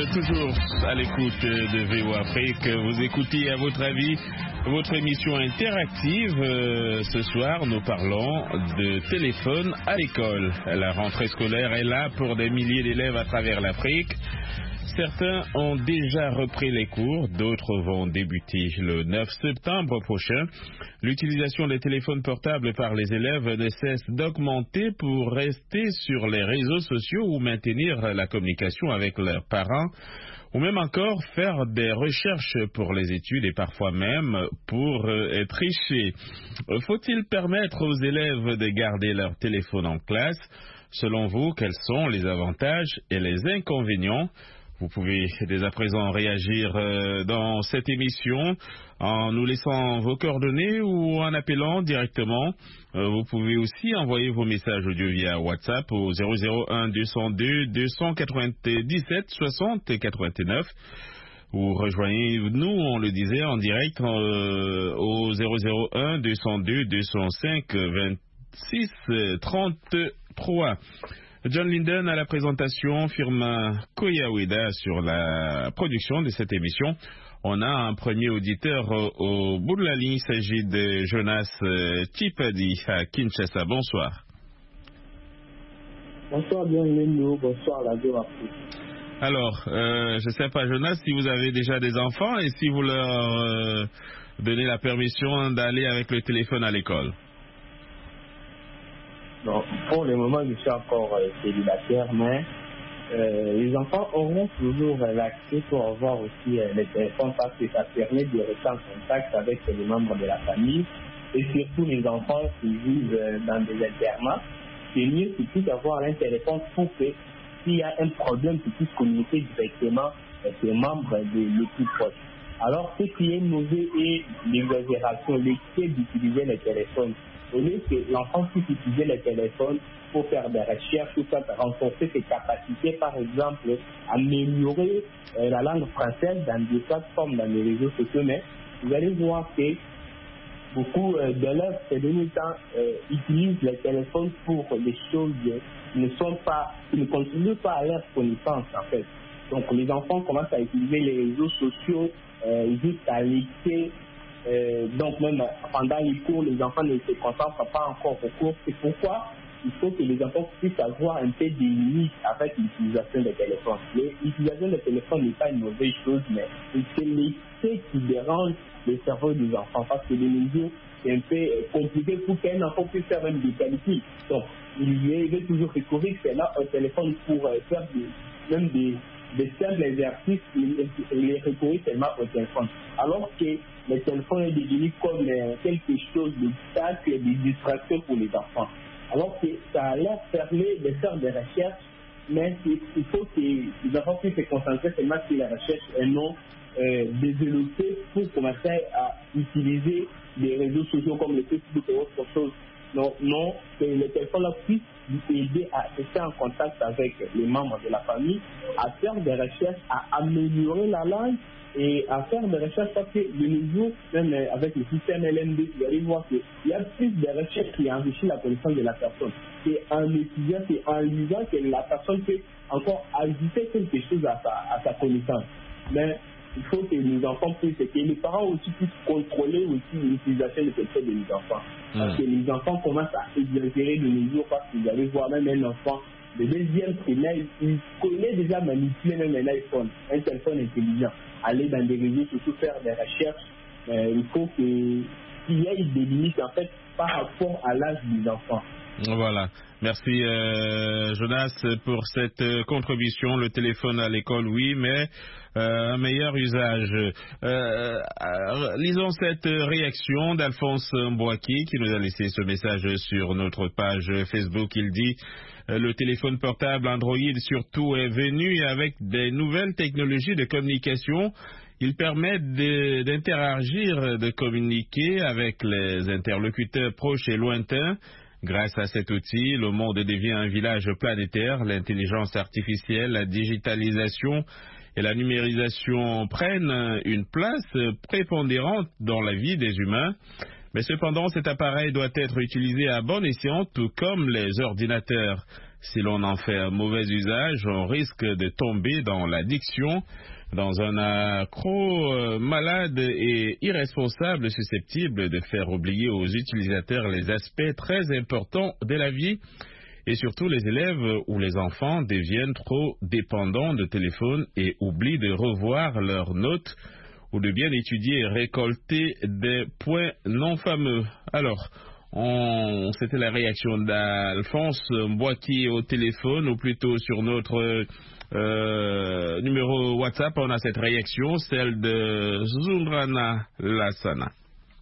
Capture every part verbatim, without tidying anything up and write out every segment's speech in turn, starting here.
êtes toujours à l'écoute de V O Afrique. Vous écoutez, à votre avis, votre émission interactive. Euh, ce soir, nous parlons de téléphone à l'école. La rentrée scolaire est là pour des milliers d'élèves à travers l'Afrique. Certains ont déjà repris les cours, d'autres vont débuter le neuf septembre prochain. L'utilisation des téléphones portables par les élèves ne cesse d'augmenter pour rester sur les réseaux sociaux ou maintenir la communication avec leurs parents, ou même encore faire des recherches pour les études et parfois même pour euh, tricher. Faut-il permettre aux élèves de garder leur téléphone en classe? Selon vous, quels sont les avantages et les inconvénients? Vous pouvez dès à présent réagir euh, dans cette émission en nous laissant vos coordonnées ou en appelant directement. Euh, vous pouvez aussi envoyer vos messages audio via WhatsApp au zéro zéro un deux zéro deux deux cent quatre-vingt-dix-sept soixante quatre-vingt-neuf. Ou rejoignez-nous, on le disait, en direct euh, au zéro zéro un deux zéro deux deux zéro cinq vingt-six trente-trois. John Linden à la présentation, Firmin Koyaweda sur la production de cette émission. On a un premier auditeur au, au bout de la ligne, il s'agit de Jonas Chipadi à Kinshasa. Bonsoir. Bonsoir, bienvenue, bonsoir la vie Afrique. Alors, euh, je ne sais pas Jonas, si vous avez déjà des enfants et si vous leur euh, donnez la permission d'aller avec le téléphone à l'école. Non, pour le moment, je suis encore euh, célibataire, mais euh, les enfants auront toujours euh, l'accès pour avoir aussi euh, les téléphones parce que ça permet de rester en contact avec euh, les membres de la famille et surtout les enfants qui vivent euh, dans des internats. C'est mieux qu'ils puissent avoir un téléphone pour que s'il y a un problème, qu'ils puissent communiquer directement avec les membres de l'équipe proche. Alors, ce qui est mauvais est l'exagération, l'excès d'utiliser les téléphones. Au lieu que l'enfant puisse utiliser le téléphone pour faire des recherches, tout ça, renforcer ses capacités, par exemple, améliorer euh, la langue française dans des plateformes, dans les réseaux sociaux, mais vous allez voir que beaucoup euh, d'élèves, ces derniers temps, euh, utilisent le téléphone pour des choses qui ne sont pas, qui ne contribuent pas à leur connaissance, en fait. Donc, les enfants commencent à utiliser les réseaux sociaux euh, juste à laisser. Euh, donc même pendant les cours, les enfants ne se concentrent pas encore au cours. C'est pourquoi il faut que les enfants puissent avoir un peu des limites avec l'utilisation des téléphones. L'utilisation des téléphones n'est pas une mauvaise chose, mais c'est l'excès qui dérange le cerveau des enfants. Parce que de nos jours, c'est un peu compliqué pour qu'un enfant puisse faire même des calculs. Donc, il veut toujours recourir là au téléphone pour faire des, même des des simples exercices, les recourir seulement au téléphone. Alors que le téléphone est devenu comme euh, quelque chose de tâche et de distraction pour les enfants. Alors que ça leur permet de faire des recherches, mais il faut que les enfants puissent se concentrer seulement sur la recherche et non euh, développer pour commencer à utiliser des réseaux sociaux comme le Facebook et autre chose. Non, non, que le téléphone puisse aider à rester en contact avec les membres de la famille, à faire des recherches, à améliorer la langue et à faire des recherches parce que de nos jours, même avec le système L M D, vous allez voir qu'il y a plus de recherches qui enrichissent la connaissance de la personne. C'est en étudiant, c'est en lisant que la personne peut encore ajouter quelque chose à sa, à sa connaissance. Mais il faut que les enfants puissent, que les parents aussi puissent contrôler aussi l'utilisation de cette de les enfants. Parce que les enfants commencent à exagérer de nos jours parce que vous allez voir même un enfant de deuxième primaire, il connaît déjà manipuler même un iPhone, un téléphone intelligent, aller dans des réseaux sociaux, faire des recherches. Euh, il faut qu'il y ait des limites en fait par rapport à l'âge des enfants. Voilà. Merci euh, Jonas pour cette euh, contribution. Le téléphone à l'école, oui, mais euh, un meilleur usage. Euh, euh, lisons cette réaction d'Alphonse Mbouaki qui nous a laissé ce message sur notre page Facebook. Il dit euh, le téléphone portable Android surtout est venu avec des nouvelles technologies de communication. Il permet de, d'interagir, de communiquer avec les interlocuteurs proches et lointains. Grâce à cet outil, le monde devient un village planétaire. L'intelligence artificielle, la digitalisation et la numérisation prennent une place prépondérante dans la vie des humains. Mais cependant, cet appareil doit être utilisé à bon escient, tout comme les ordinateurs. Si l'on en fait un mauvais usage, on risque de tomber dans l'addiction, dans un accro euh, malade et irresponsable susceptible de faire oublier aux utilisateurs les aspects très importants de la vie. Et surtout, les élèves ou les enfants deviennent trop dépendants de téléphones et oublient de revoir leurs notes ou de bien étudier et récolter des points non fameux. Alors, on... c'était la réaction d'Alphonse Mbouaki au téléphone, ou plutôt sur notre euh, numéro WhatsApp. On a cette réaction, celle de Zungrana Lassana.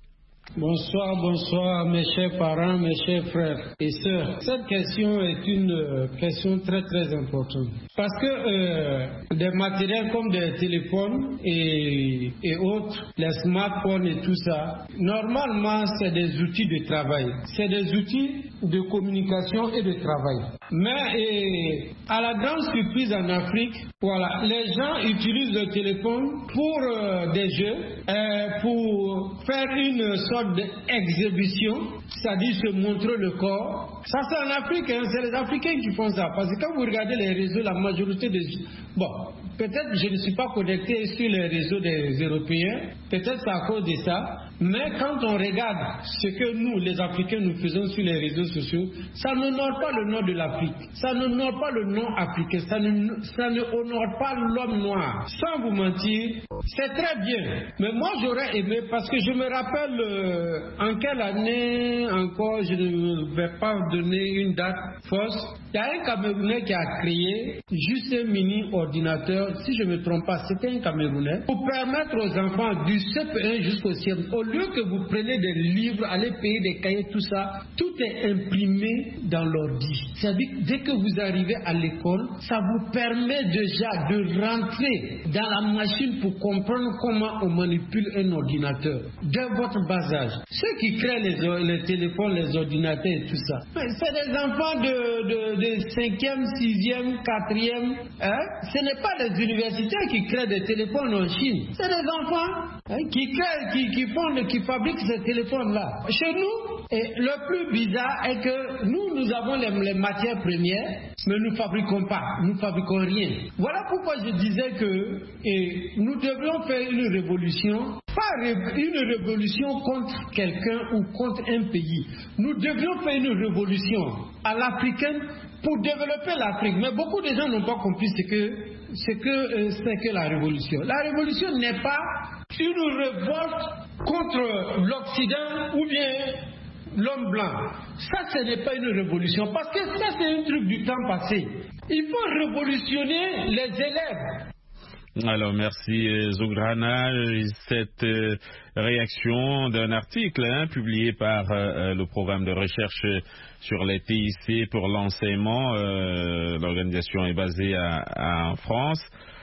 Bonsoir, bonsoir mes chers parents, mes chers frères et sœurs. Cette question est une euh, question très très importante. Parce que euh, des matériels comme des téléphones et, et autres, les smartphones et tout ça, normalement c'est des outils de travail. C'est des outils de communication et de travail. Mais et, à la grande surprise en Afrique, voilà, les gens utilisent le téléphone pour euh, des jeux, euh, pour faire une sorte d'exhibition, c'est-à-dire se montrer le corps. Ça c'est en Afrique, hein, c'est les Africains qui font ça. Parce que quand vous regardez les réseaux, la majorité des... Bon, peut-être je ne suis pas connecté sur les réseaux des Européens, peut-être c'est à cause de ça, mais quand on regarde ce que nous, les Africains, nous faisons sur les réseaux sociaux, ça n'honore pas le nom de l'Afrique, ça n'honore pas le nom africain, ça ne, ça ne honore pas l'homme noir. Sans vous mentir, c'est très bien, mais moi j'aurais aimé, parce que je me rappelle euh, en quelle année encore, je ne vais pas donner une date fausse, il y a un Camerounais qui a créé juste un mini ordinateur, si je ne me trompe pas, c'était un Camerounais, pour permettre aux enfants du C P un jusqu'au C M, au lieu que vous preniez des livres, allez payer des cahiers, tout ça, tout est imprimé dans l'ordi. C'est-à-dire que dès que vous arrivez à l'école, ça vous permet déjà de rentrer dans la machine pour comprendre comment on manipule un ordinateur dès votre bas âge. Ceux qui créent les, les téléphones, les ordinateurs et tout ça, c'est des enfants de, de, de cinquième, sixième, quatrième. Hein? Ce n'est pas les universitaires qui créent des téléphones en Chine. C'est des enfants hein, qui créent, qui, qui font, qui fabriquent ces téléphones-là. Chez nous, et le plus bizarre est que nous, nous avons les, les matières premières, mais nous ne fabriquons pas, nous ne fabriquons rien. Voilà pourquoi je disais que et nous devrions faire une révolution, pas une révolution contre quelqu'un ou contre un pays. Nous devions faire une révolution à l'africaine pour développer l'Afrique. Mais beaucoup de gens n'ont pas compris ce que c'est que, euh, c'est que la révolution. La révolution n'est pas une révolte contre l'Occident ou bien l'homme blanc. Ça, ce n'est pas une révolution, parce que ça, c'est un truc du temps passé. Il faut révolutionner les élèves. Alors, merci Zougrana. Cette euh, réaction d'un article hein, publié par euh, le programme de recherche sur les T I C pour l'enseignement. Euh, L'organisation est basée à, à, en France.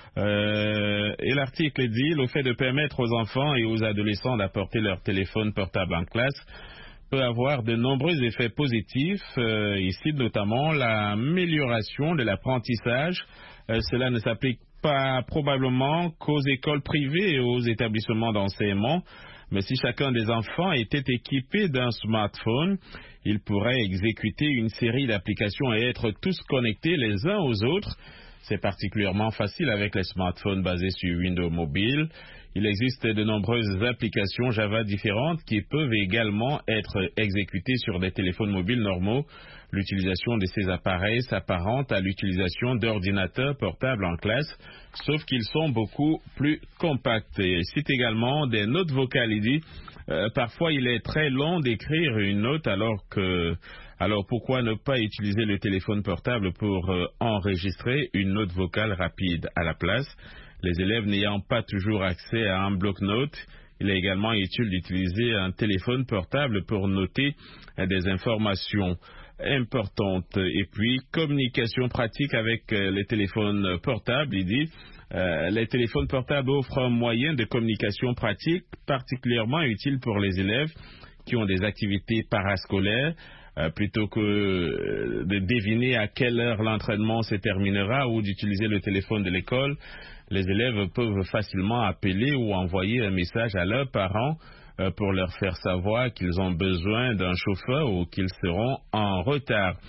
Euh, et l'article dit « Le fait de permettre aux enfants et aux adolescents d'apporter leur téléphone portable en classe peut avoir de nombreux effets positifs, euh, ici notamment l'amélioration de l'apprentissage. Euh, cela ne s'applique pas probablement qu'aux écoles privées et aux établissements d'enseignement, mais si chacun des enfants était équipé d'un smartphone, il pourrait exécuter une série d'applications et être tous connectés les uns aux autres. C'est particulièrement facile avec les smartphones basés sur Windows Mobile. Il existe de nombreuses applications Java différentes qui peuvent également être exécutées sur des téléphones mobiles normaux. L'utilisation de ces appareils s'apparente à l'utilisation d'ordinateurs portables en classe, sauf qu'ils sont beaucoup plus compacts. Et cite également des notes vocales. Il dit euh, parfois il est très long d'écrire une note alors que... Alors pourquoi ne pas utiliser le téléphone portable pour euh, enregistrer une note vocale rapide à la place? Les élèves n'ayant pas toujours accès à un bloc-notes, il est également utile d'utiliser un téléphone portable pour noter euh, des informations importantes. Et puis, communication pratique avec euh, les téléphones portables, il dit euh, les téléphones portables offrent un moyen de communication pratique particulièrement utile pour les élèves qui ont des activités parascolaires. Euh, plutôt que euh, de deviner à quelle heure l'entraînement se terminera ou d'utiliser le téléphone de l'école, les élèves peuvent facilement appeler ou envoyer un message à leurs parents euh, pour leur faire savoir qu'ils ont besoin d'un chauffeur ou qu'ils seront en retard.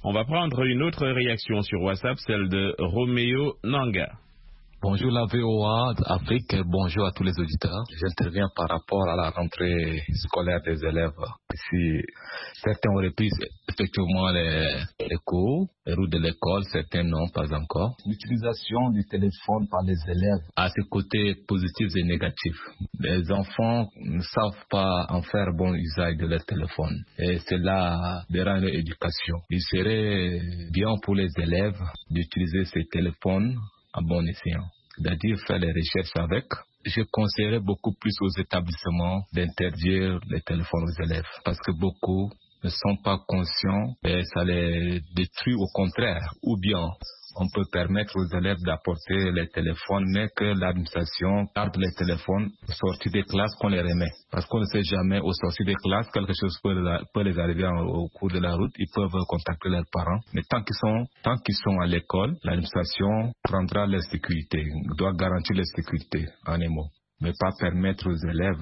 On va prendre une autre réaction sur WhatsApp, celle de Roméo Nanga. Bonjour la V O A Afrique, bonjour à tous les auditeurs. J'interviens par rapport à la rentrée scolaire des élèves. Si certains ont repris effectivement les, les cours, les routes de l'école, certains non, pas encore. L'utilisation du téléphone par les élèves a ses côtés positifs et négatifs. Les enfants ne savent pas en faire bon usage de leur téléphone et cela dérange leur éducation. Il serait bien pour les élèves d'utiliser ces téléphones à bon escient, c'est-à-dire faire les recherches avec. Je conseillerais beaucoup plus aux établissements d'interdire les téléphones aux élèves parce que beaucoup ne sont pas conscients et ça les détruit au contraire. Ou bien on peut permettre aux élèves d'apporter les téléphones, mais que l'administration garde les téléphones au sortir des classes qu'on les remet. Parce qu'on ne sait jamais, au sortir des classes, quelque chose peut, peut les arriver en, au cours de la route. Ils peuvent contacter leurs parents. Mais tant qu'ils sont, tant qu'ils sont à l'école, l'administration prendra leur sécurité, doit garantir leur sécurité, en un mot. Mais pas permettre aux élèves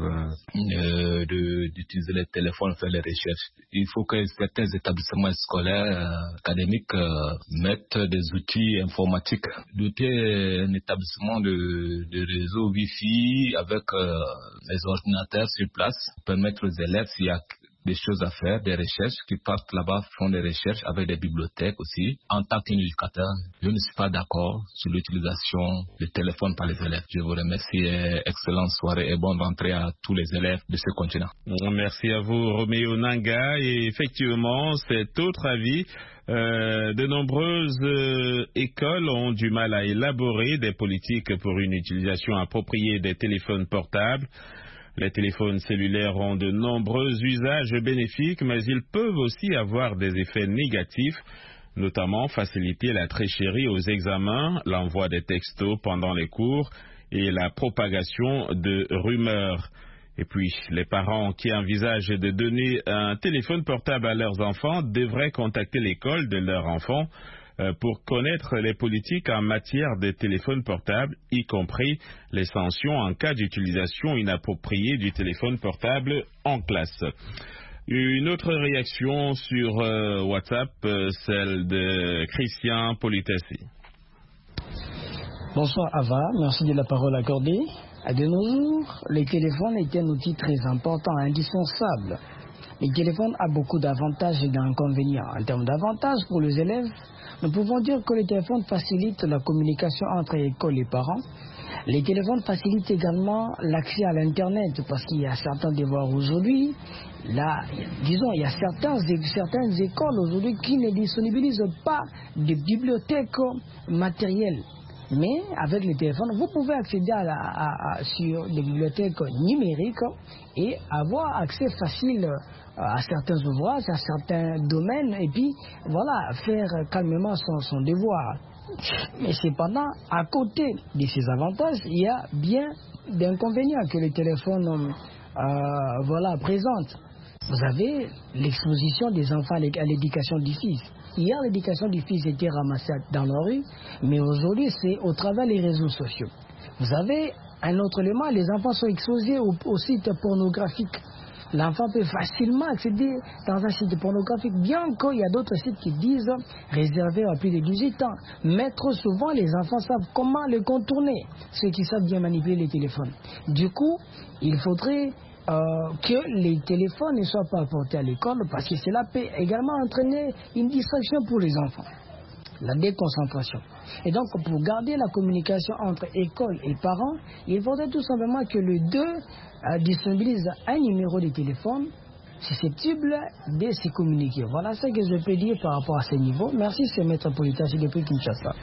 euh, de, d'utiliser les téléphones, faire les recherches. Il faut que certains établissements scolaires, euh, académiques, euh, mettent des outils informatiques. Doter un établissement de, de réseau Wi-Fi avec euh, les ordinateurs sur place, permettre aux élèves, s'il y a des choses à faire, des recherches, qui partent là-bas, font des recherches avec des bibliothèques aussi. En tant qu'éducateur, je ne suis pas d'accord sur l'utilisation du téléphone par les élèves. Je vous remercie, excellente soirée et bonne rentrée à tous les élèves de ce continent. Merci à vous, Roméo Nanga. Et effectivement, cet autre avis, euh, de nombreuses euh, écoles ont du mal à élaborer des politiques pour une utilisation appropriée des téléphones portables. Les téléphones cellulaires ont de nombreux usages bénéfiques, mais ils peuvent aussi avoir des effets négatifs, notamment faciliter la tricherie aux examens, l'envoi des textos pendant les cours et la propagation de rumeurs. Et puis, les parents qui envisagent de donner un téléphone portable à leurs enfants devraient contacter l'école de leur enfant pour connaître les politiques en matière de téléphones portables, y compris les sanctions en cas d'utilisation inappropriée du téléphone portable en classe. Une autre réaction sur euh, WhatsApp, euh, celle de Christian Politessi. Bonsoir Ava, merci de la parole accordée. À de nos jours, le téléphone est un outil très important, indispensable. Le téléphone a beaucoup d'avantages et d'inconvénients. En termes d'avantages pour les élèves, nous pouvons dire que le téléphone facilite la communication entre écoles et parents. Les téléphones facilitent également l'accès à l'Internet parce qu'il y a certains devoirs aujourd'hui. Là, disons, il y a certains, certaines écoles aujourd'hui qui ne disponibilisent pas de bibliothèques matérielles. Mais avec le téléphone, vous pouvez accéder à la, à, à, sur des bibliothèques numériques et avoir accès facile à certains ouvrages, à certains domaines, et puis voilà, faire calmement son, son devoir. Mais cependant, à côté de ces avantages, il y a bien d'inconvénients que le téléphone euh, voilà, présente. Vous avez l'exposition des enfants à l'éducation du fils. Hier, l'éducation du fils était ramassée dans la rue, mais aujourd'hui, c'est au travers des réseaux sociaux. Vous avez un autre élément, les enfants sont exposés aux, aux sites pornographiques. L'enfant peut facilement accéder dans un site pornographique, bien qu'il y a d'autres sites qui disent réservés à plus de dix-huit ans. Mais trop souvent, les enfants savent comment le contourner, ceux qui savent bien manipuler les téléphones. Du coup, il faudrait euh, que les téléphones ne soient pas apportés à l'école, parce que cela peut également entraîner une distraction pour les enfants, la déconcentration. Et donc, pour garder la communication entre école et parents, il faudrait tout simplement que les deux euh, disponibilisent un numéro de téléphone susceptible de se communiquer. Voilà ce que je peux dire par rapport à ce niveau. Merci, c'est Maître Politessi depuis Kinshasa.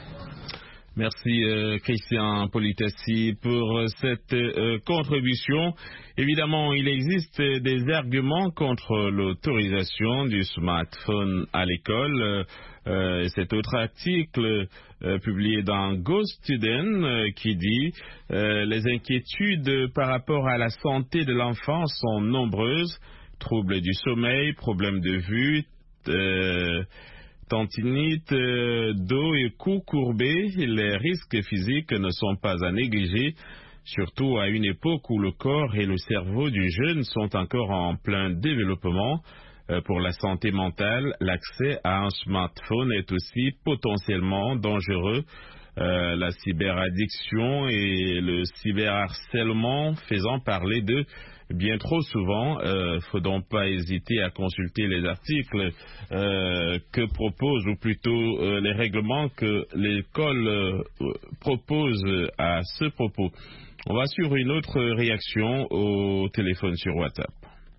Merci euh, Christian Politessi pour cette euh, contribution. Évidemment, il existe des arguments contre l'autorisation du smartphone à l'école. Euh, cet autre article euh, publié dans Go Student euh, qui dit euh, les inquiétudes par rapport à la santé de l'enfant sont nombreuses. Troubles du sommeil, problèmes de vue, euh, tendinite, euh, dos et cou courbé, les risques physiques ne sont pas à négliger, surtout à une époque où le corps et le cerveau du jeune sont encore en plein développement. pour la santé mentale, l'accès à un smartphone est aussi potentiellement dangereux. Euh, la cyberaddiction et le cyberharcèlement faisant parler d'eux bien trop souvent. Euh, faut donc pas hésiter à consulter les articles euh, que propose, ou plutôt euh, les règlements que l'école euh, propose à ce propos. On va sur une autre réaction au téléphone sur WhatsApp.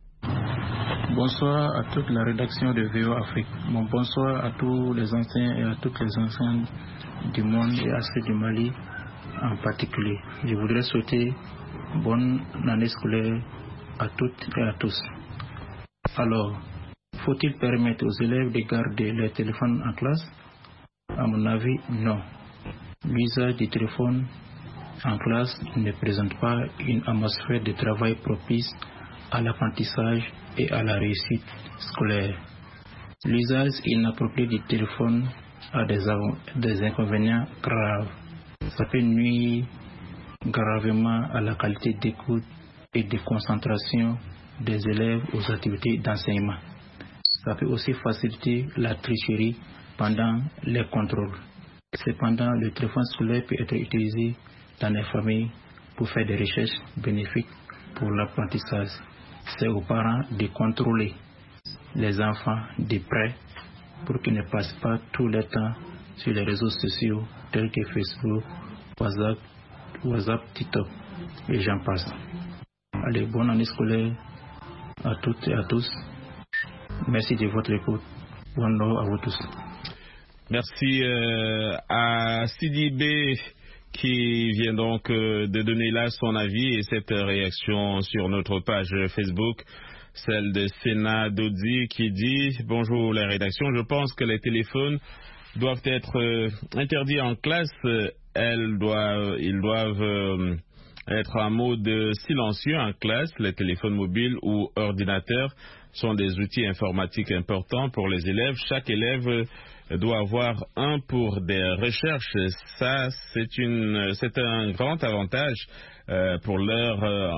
Bonsoir à toute la rédaction de V O Afrique. Bon, bonsoir à tous les anciens et à toutes les anciennes du monde et à ceux du Mali en particulier. Je voudrais souhaiter bonne année scolaire à toutes et à tous. Alors, faut-il permettre aux élèves de garder leur téléphone en classe? À mon avis, non. L'usage du téléphone en classe ne présente pas une atmosphère de travail propice à l'apprentissage et à la réussite scolaire. L'usage inapproprié du téléphone a des, des inconvénients graves. Ça peut nuire gravement à la qualité d'écoute et de concentration des élèves aux activités d'enseignement. Ça peut aussi faciliter la tricherie pendant les contrôles. Cependant, le téléphone scolaire peut être utilisé dans les familles pour faire des recherches bénéfiques pour l'apprentissage. C'est aux parents de contrôler les enfants de près pour qu'ils ne passent pas tout le temps sur les réseaux sociaux tels que Facebook, WhatsApp, WhatsApp, TikTok et j'en passe. Allez, bonne année scolaire à toutes et à tous. Merci de votre écoute. Bonjour à vous tous. Merci euh, à Sidibé qui vient donc euh, de donner là son avis et cette réaction sur notre page Facebook, celle de Sénat Dodi qui dit « Bonjour la rédaction, je pense que les téléphones doivent être euh, interdits en classe, Elles doivent, ils doivent euh, être en mode silencieux en classe. Les téléphones mobiles ou ordinateurs sont des outils informatiques importants pour les élèves. Chaque élève doit avoir un pour des recherches. Ça, c'est une, c'est un grand avantage euh, pour leurs euh,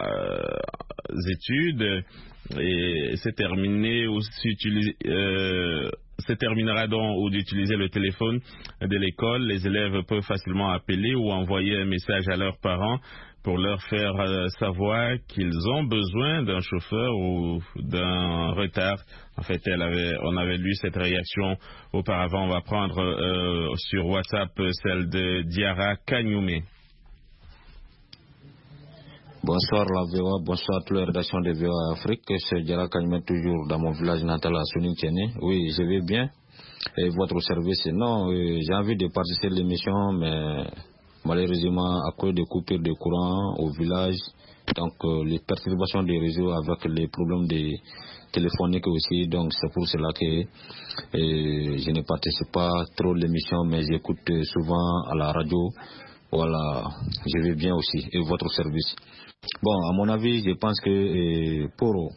euh, études. Et c'est terminé aussi euh, se terminera donc ou d'utiliser le téléphone de l'école. Les élèves peuvent facilement appeler ou envoyer un message à leurs parents pour leur faire euh, savoir qu'ils ont besoin d'un chauffeur ou d'un retard. En fait, elle avait, on avait lu cette réaction auparavant. On va prendre euh, sur WhatsApp celle de Diara Kanyume. Bonsoir la V O A, bonsoir à toutes les rédactions de V O A Afrique. C'est Diara Kanyume, toujours dans mon village natal à Sonintiene. Oui, je vais bien. Et votre service, non, euh, j'ai envie de participer à l'émission, mais malheureusement, à cause des coupures de courant au village, donc euh, les perturbations des réseaux avec les problèmes de téléphoniques aussi, donc c'est pour cela que euh, je ne participe pas trop à l'émission, mais j'écoute souvent à la radio. Voilà, je vais bien aussi, et votre service. Bon, à mon avis, je pense que euh, pour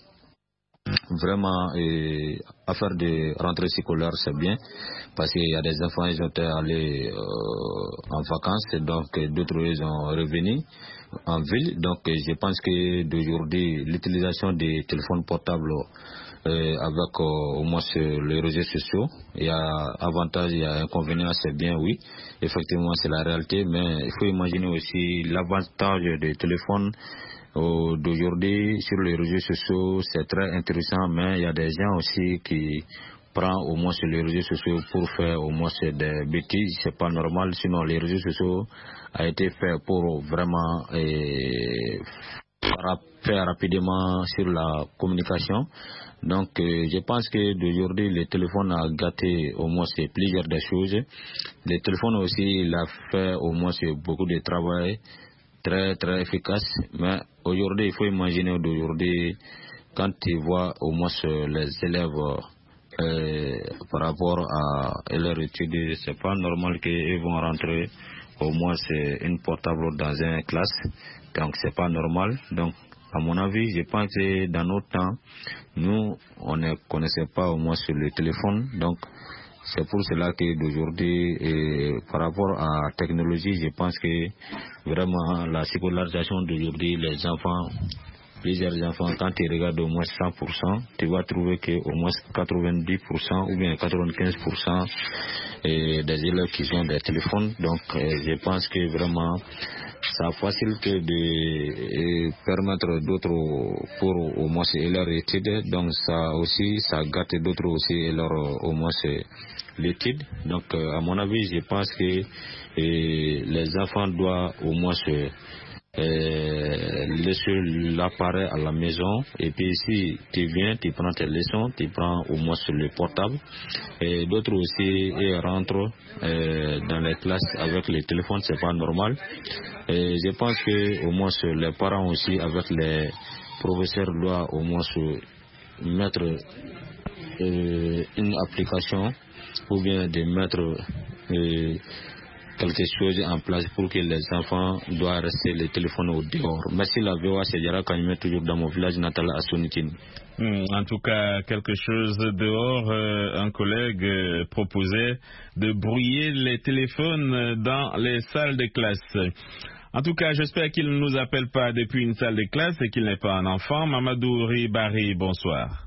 vraiment euh, affaire de rentrée scolaire, c'est bien, parce qu'il y a des enfants, ils ont été allés euh, en vacances, et donc d'autres, ils sont revenus en ville. Donc, je pense que d'aujourd'hui, l'utilisation des téléphones portables euh, avec euh, au moins les réseaux sociaux, il y a avantage, il y a inconvénient, c'est bien, oui. Effectivement, c'est la réalité, mais il faut imaginer aussi l'avantage des téléphones euh, d'aujourd'hui sur les réseaux sociaux. C'est très intéressant, mais il y a des gens aussi qui prennent au moins sur les réseaux sociaux pour faire au moins des bêtises. C'est pas normal, sinon les réseaux sociaux a été fait pour vraiment euh, faire rapidement sur la communication. Donc, euh, je pense que d'aujourd'hui, le téléphone a gâté au moins c'est plusieurs des choses. Le téléphone aussi, il a fait au moins c'est beaucoup de travail très très efficace. Mais aujourd'hui, il faut imaginer d'aujourd'hui, quand tu vois au moins les élèves euh, par rapport à leur étude, c'est pas normal qu'ils vont rentrer au moins c'est une portable dans une classe. Donc, c'est pas normal. Donc, à mon avis, je pense que dans notre temps, nous, on ne connaissait pas au moins sur le téléphone. Donc, c'est pour cela que d'aujourd'hui, et par rapport à la technologie, je pense que vraiment la scolarisation d'aujourd'hui, les enfants plusieurs enfants, quand tu regardes au moins cent pour cent, tu vas trouver qu'au moins quatre-vingt-dix pour cent ou bien quatre-vingt-quinze pour cent des élèves qui ont des téléphones. Donc je pense que vraiment ça facilite de permettre d'autres pour au moins leur étude. Donc ça aussi, ça gâte d'autres aussi leur au moins l'étude. Donc à mon avis, je pense que les enfants doivent au moins se Euh, laisser l'appareil à la maison, et puis si tu viens, tu prends tes leçons, tu prends au moins sur le portable, et d'autres aussi ils rentrent euh, dans les classes avec les téléphones, c'est pas normal. Et je pense que au moins les parents aussi avec les professeurs doivent au moins se mettre euh, une application ou bien de mettre euh, quelque chose en place pour que les enfants doivent rester le téléphone au dehors. Merci la V O A, c'est Diarra Kanyimé, toujours dans mon village natal à Sonikine. Mmh, en tout cas, quelque chose dehors, euh, un collègue euh, proposait de brouiller les téléphones dans les salles de classe. En tout cas, j'espère qu'il ne nous appelle pas depuis une salle de classe et qu'il n'est pas un enfant. Mamadou Ribari, bonsoir.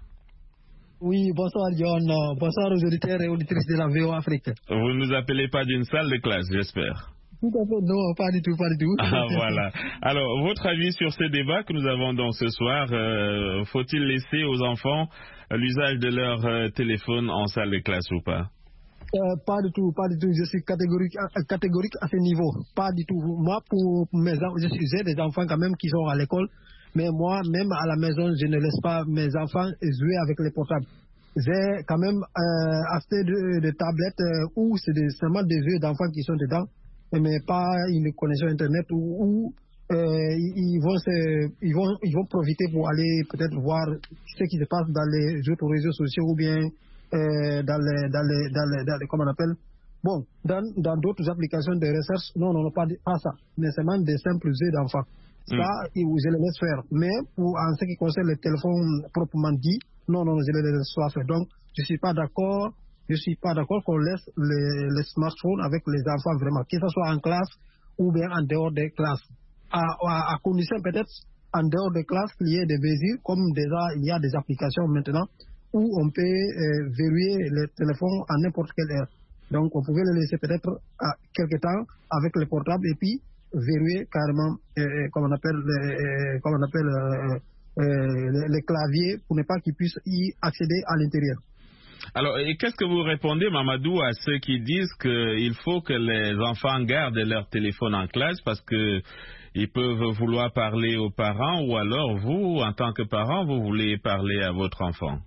Oui, bonsoir John, bonsoir aux auditeurs et auditrices de la V O A Afrique. Vous ne nous appelez pas d'une salle de classe, j'espère. Tout à fait, non, pas du tout, pas du tout. Ah voilà. Alors, votre avis sur ce débat que nous avons donc ce soir, euh, faut-il laisser aux enfants euh, l'usage de leur euh, téléphone en salle de classe ou pas? euh, Pas du tout, pas du tout, je suis catégorique, euh, catégorique à ce niveau, pas du tout. Moi, pour mes enfants, j'ai des enfants quand même qui sont à l'école. Mais moi, même à la maison, je ne laisse pas mes enfants jouer avec les portables. J'ai quand même euh, acheté de, de tablettes euh, où c'est des, seulement des jeux d'enfants qui sont dedans, mais pas une connexion Internet où, où euh, ils, vont se, ils, vont, ils vont profiter pour aller peut-être voir ce qui se passe dans les autres réseaux sociaux ou bien euh, dans, les, dans, les, dans, les, dans les, comment on appelle, bon, dans, dans d'autres applications de recherche. Non, non, non, pas, pas ça, mais seulement des simples jeux d'enfants. Ça, mm. je les laisse faire. Mais pour, en ce qui concerne le téléphone proprement dit, non, non, je les laisse pas faire. Donc, je ne suis pas d'accord, je suis pas d'accord qu'on laisse les, les smartphones avec les enfants vraiment, que ce soit en classe ou bien en dehors des classes. À, à, à condition peut-être, en dehors des classes, qu'il y ait des mesures, comme déjà il y a des applications maintenant, où on peut euh, verrouiller les téléphones à n'importe quelle heure. Donc, on pouvait les laisser peut-être à quelque temps avec les portables et puis verrouiller carrément, euh, comme on appelle, euh, comme on appelle euh, euh, les, les claviers pour ne pas qu'ils puissent y accéder à l'intérieur. Alors, et qu'est-ce que vous répondez, Mamadou, à ceux qui disent qu'il faut que les enfants gardent leur téléphone en classe parce que ils peuvent vouloir parler aux parents, ou alors vous, en tant que parent, vous voulez parler à votre enfant?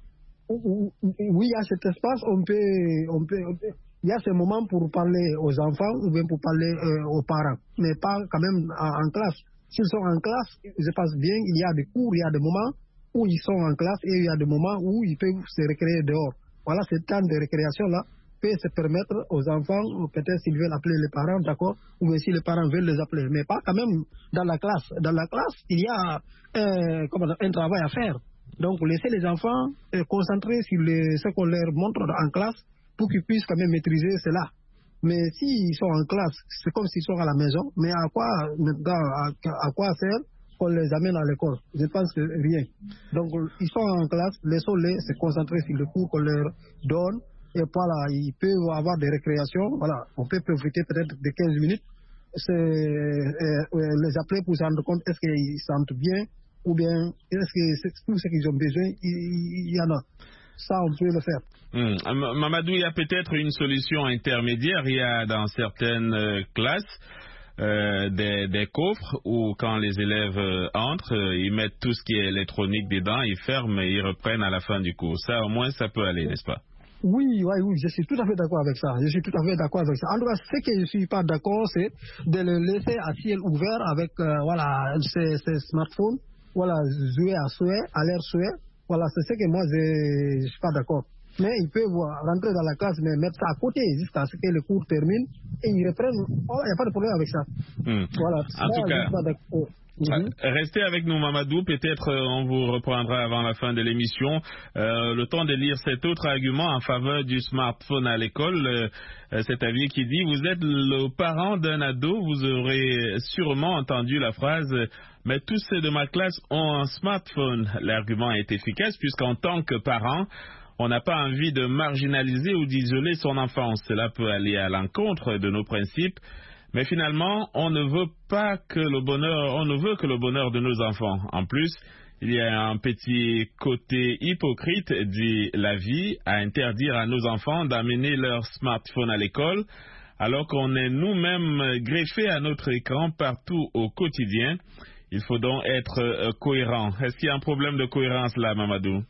Oui, il y a cet espace, on peut, on peut, on peut il y a ce moment pour parler aux enfants ou bien pour parler euh, aux parents, mais pas quand même en, en classe. S'ils sont en classe, je pense bien, il y a des cours, il y a des moments où ils sont en classe et il y a des moments où ils peuvent se récréer dehors. Voilà, ce temps de récréation-là peut se permettre aux enfants, peut-être s'ils veulent appeler les parents, d'accord, ou bien si les parents veulent les appeler, mais pas quand même dans la classe. Dans la classe, il y a euh, comment, un travail à faire. Donc, laisser les enfants euh, concentrer sur les, ce qu'on leur montre en classe, pour qu'ils puissent quand même maîtriser cela. Mais s'ils sont en classe, c'est comme s'ils sont à la maison. Mais à quoi, à, à quoi sert qu'on les amène à l'école? Je pense que rien. Donc, ils sont en classe, laissons-les se concentrer sur le cours qu'on leur donne. Et voilà, ils peuvent avoir des récréations. Voilà, on peut profiter peut-être de quinze minutes. C'est, euh, les appeler pour se rendre compte est-ce qu'ils sentent bien ou bien est-ce que c'est tout ce qu'ils ont besoin, il, il y en a. Ça, on peut le faire. Hum. Mamadou, il y a peut-être une solution intermédiaire. Il y a dans certaines euh, classes euh, des, des coffres où quand les élèves euh, entrent, euh, ils mettent tout ce qui est électronique dedans, ils ferment et ils reprennent à la fin du cours. Ça, au moins, ça peut aller, n'est-ce pas? Oui, oui, oui, je suis tout à fait d'accord avec ça. Je suis tout à fait d'accord avec ça. En tout cas, ce que je ne suis pas d'accord, c'est de le laisser à ciel ouvert avec euh, voilà, ces, ces smartphones, voilà, jouer à souhait, à leur souhait. Voilà, c'est ce que moi, je ne suis pas d'accord. Mais ils peuvent rentrer dans la classe, mais mettre ça à côté jusqu'à ce que le cours termine et ils reprennent. Oh, il n'y a pas de problème avec ça. Mmh. Voilà. En moi, tout cas, Mmh. restez avec nous, Mamadou. Peut-être euh, on vous reprendra avant la fin de l'émission. Euh, le temps de lire cet autre argument en faveur du smartphone à l'école. Euh, cet avis qui dit: vous êtes le parent d'un ado, vous aurez sûrement entendu la phrase « mais tous ceux de ma classe ont un smartphone. L'argument est efficace puisqu'en tant que parent, on n'a pas envie de marginaliser ou d'isoler son enfant. Cela peut aller à l'encontre de nos principes, mais finalement, on ne veut pas que le bonheur, on ne veut que le bonheur de nos enfants. En plus, il y a un petit côté hypocrite, dit la vie, à interdire à nos enfants d'amener leur smartphone à l'école, alors qu'on est nous-mêmes greffés à notre écran partout au quotidien. Il faut donc être euh, cohérent. Est-ce qu'il y a un problème de cohérence là, Mamadou?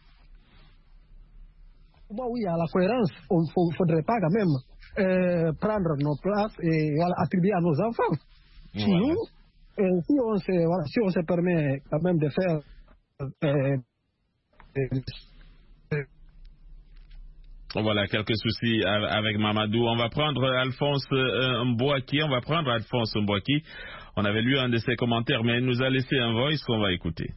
Bon, oui, à la cohérence, il ne faudrait pas quand même euh, prendre nos places et voilà, attribuer à nos enfants. Voilà. Sinon, euh, si, on se, voilà, si on se permet quand même de faire... Euh, euh, Voilà, quelques soucis avec Mamadou. On va prendre Alphonse euh, Mbouaki. On va prendre Alphonse Mbouaki. On avait lu un de ses commentaires, mais il nous a laissé un voice qu'on va écouter.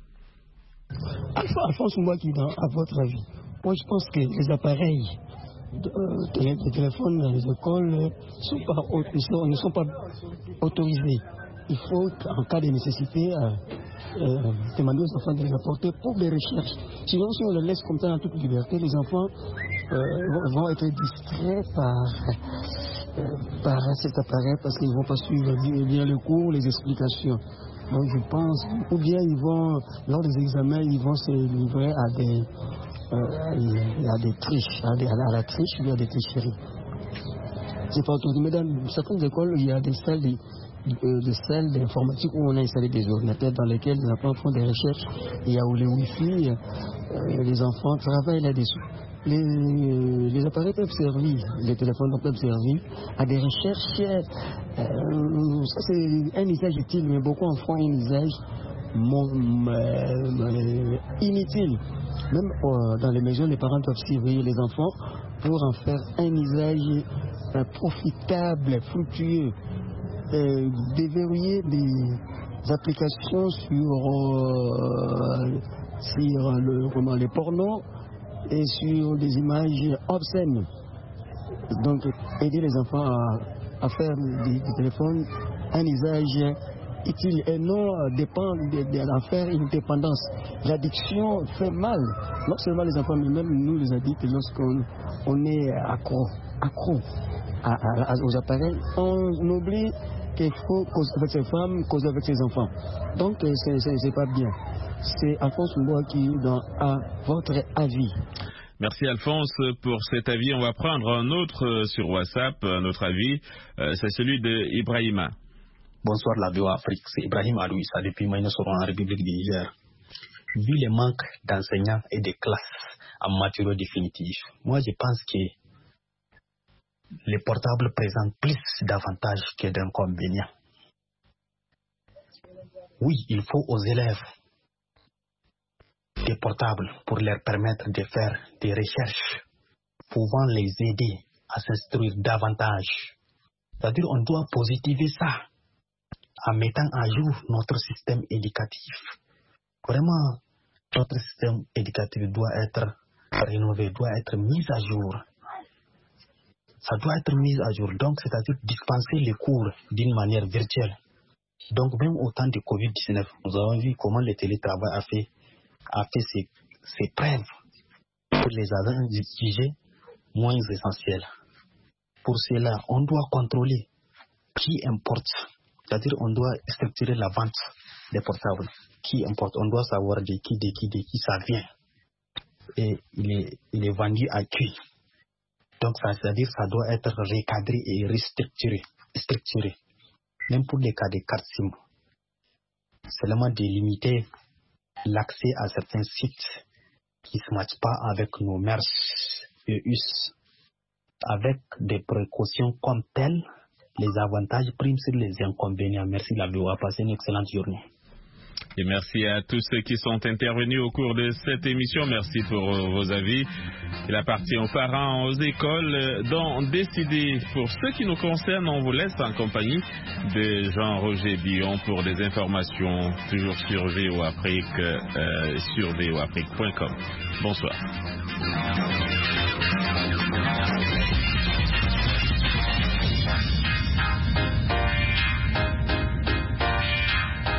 Alphonse Mbouaki, à votre avis, moi je pense que les appareils, de, euh, les téléphones dans les écoles sont pas, sont, ne sont pas autorisés. Il faut, en cas de nécessité, euh, euh, demander aux enfants de les apporter pour des recherches. Sinon, si on les laisse comme ça dans toute liberté, les enfants euh, vont être distraits par, euh, par cet appareil parce qu'ils ne vont pas suivre bien le cours, les explications. Donc je pense, ou bien ils vont, lors des examens, ils vont se livrer à des, euh, à des triches, à, des, à la triche ou à des tricheries. C'est pas autorisé, mais dans certaines écoles, il y a des salles de, de salles d'informatique où on a installé des ordinateurs dans lesquels les enfants font des recherches. Il y a où les Wi-Fi, euh, les enfants travaillent là-dessus. Les, les appareils peuvent servir, les téléphones peuvent servir à des recherches. Euh, ça c'est un usage utile, mais beaucoup en font un usage mon, euh, inutile. Même euh, dans les maisons, les parents doivent surveiller les enfants pour en faire un usage euh, profitable, fructueux. Euh, déverrouiller des applications sur, euh, sur le, comment, les pornos et sur des images obscènes. Donc aider les enfants à, à faire des, des téléphones un usage utile et non dépend de, de, d'en faire une dépendance. L'addiction fait mal, non seulement les enfants mais même nous les addicts lorsqu'on on est accro, accro à, à, aux appareils, on oublie qu'il faut causer avec ses femmes, causer avec ses enfants. Donc c'est, c'est, c'est pas bien. C'est Alphonse Mbouaki dans à votre avis. Merci Alphonse pour cet avis. On va prendre un autre sur WhatsApp, un autre avis. Euh, c'est celui de Ibrahima. Bonsoir la V O A Afrique, c'est Ibrahim Alouissa depuis Maïna-Soron en République du Niger. Vu les manques d'enseignants et de classes en matériaux définitifs, moi je pense que les portables présentent plus d'avantages que d'inconvénients. Oui, il faut aux élèves des portables pour leur permettre de faire des recherches pouvant les aider à s'instruire davantage. C'est-à-dire qu'on doit positiver ça en mettant à jour notre système éducatif. Vraiment, notre système éducatif doit être rénové, doit être mis à jour. Ça doit être mis à jour, donc c'est-à-dire dispenser les cours d'une manière virtuelle. Donc même au temps de covid dix-neuf, nous avons vu comment le télétravail a fait, a fait ses, ses preuves pour les agents jugés moins essentiels. Pour cela, on doit contrôler qui importe, c'est-à-dire on doit structurer la vente des portables. Qui importe, on doit savoir de qui, de qui, de qui ça vient. Et il est, il est vendu à qui. Donc, ça, c'est-à-dire ça doit être recadré et restructuré, structuré. Même pour les cas de cartes SIM. Seulement de limiter l'accès à certains sites qui ne se matchent pas avec nos mers et U S. Avec des précautions comme telles, les avantages priment sur les inconvénients. Merci la V O A. Passez une excellente journée. Et merci à tous ceux qui sont intervenus au cours de cette émission. Merci pour vos avis. Il appartient aux parents, aux écoles d'en décider. Pour ce qui nous concerne, on vous laisse en compagnie de Jean-Roger Billon pour des informations toujours sur V O Afrique, euh, sur v o afrique point com. Bonsoir.